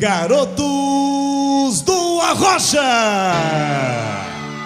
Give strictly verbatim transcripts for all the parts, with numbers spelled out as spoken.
Garotos do Arrocha.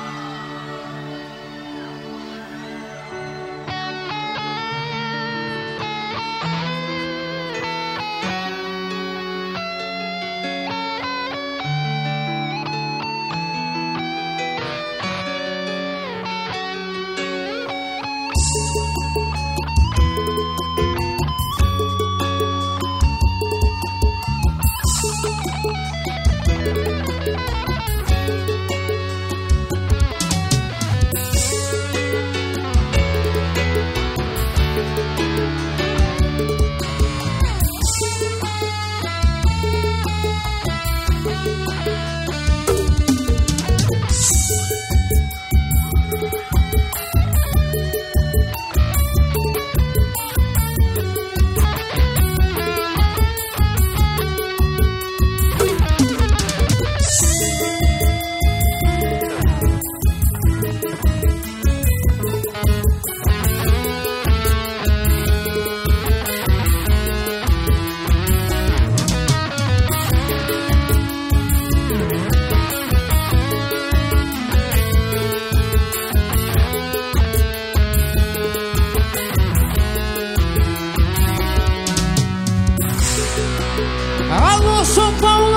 Alô, São Paulo!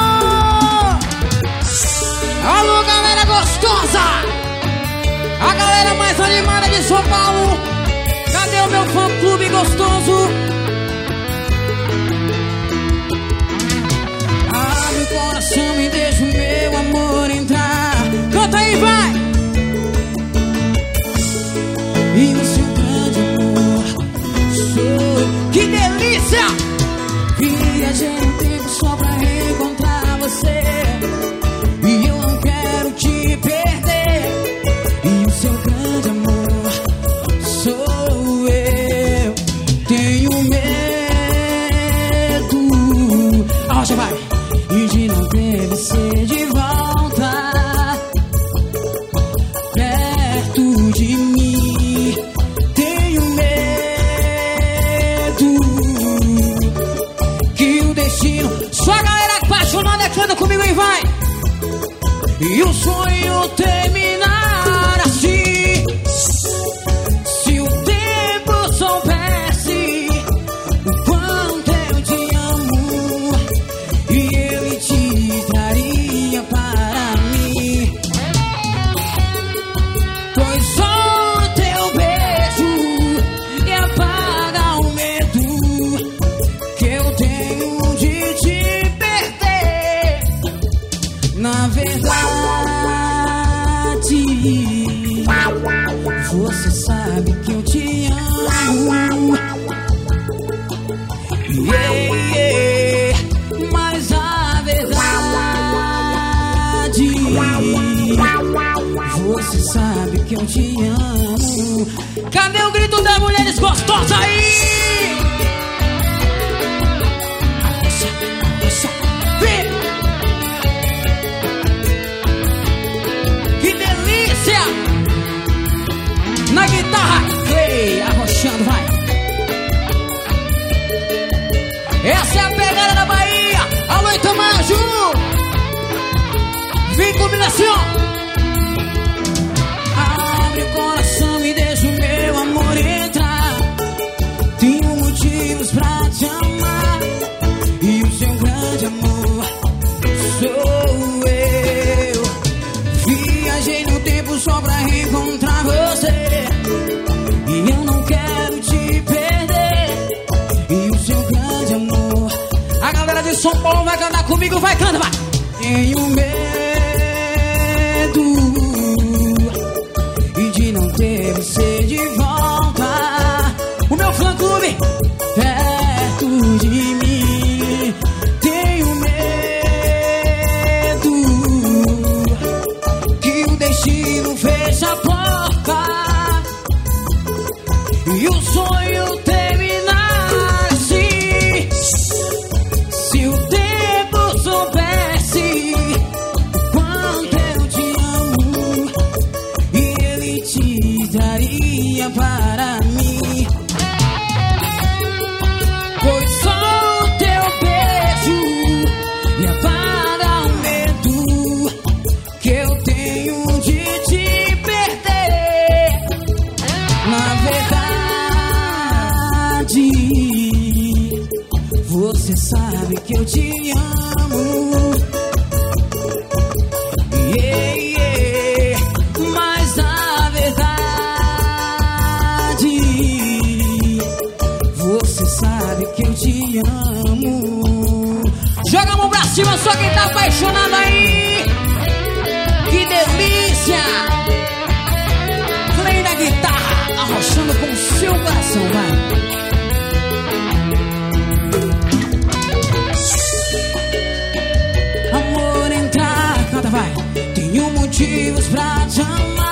Alô, galera gostosa! A galera mais animada de São Paulo! Cadê o meu fã-clube gostoso? Abre o coração e deixa o meu amor entrar. Canta aí, vai! E o seu grande amor sou. Que delícia! Viajei no tempo só pra encontrar você, e eu não quero te perder. E o seu grande amor sou eu. Tenho medo, ah, já vai, e de não ter você de volta perto de mim. Tenho medo que o destino. Só a galera apaixonada canta comigo e vai. E o sonho terminar assim. Se o tempo soubesse o quanto eu te amo, e ele te traria para mim. Pois só o teu beijo e apaga o medo que eu tenho de te perder. Na verdade, você sabe que eu te amo, yeah, yeah. Mas a verdade, você sabe que eu te amo. Cadê o grito das mulheres gostosas aí? Vem! Que delícia! Na guitarra, Clay, arrochando, vai. Essa é a pegada da Bahia. Alô, Itamanju. Vem comigo assim, ó. Abre o coração e deixa o meu amor entrar. Tenho motivos pra te amar, e o seu grande amor sou eu. Viajei no tempo só pra encontrar você, e eu não quero te perder. E o seu grande amor. A galera de São Paulo vai cantar comigo, vai, canta, vai. Tenho medo e de não ter você de volta. O meu fã-clube perto de mim. Tenho medo que o destino feche a porta e o sonho terminar assim. Se o tempo soubesse o quanto eu te amo, e ele te daria para mim. Pois só o teu beijo sabe que eu te amo. Yeah, yeah. Mas na verdade você sabe que eu te amo. Joga a mão pra cima, só quem tá apaixonado aí. Que delícia! Play da guitarra, arrochando com o seu coração, vai. Amor, entrar, canta, vai. Tenho motivos pra te amar.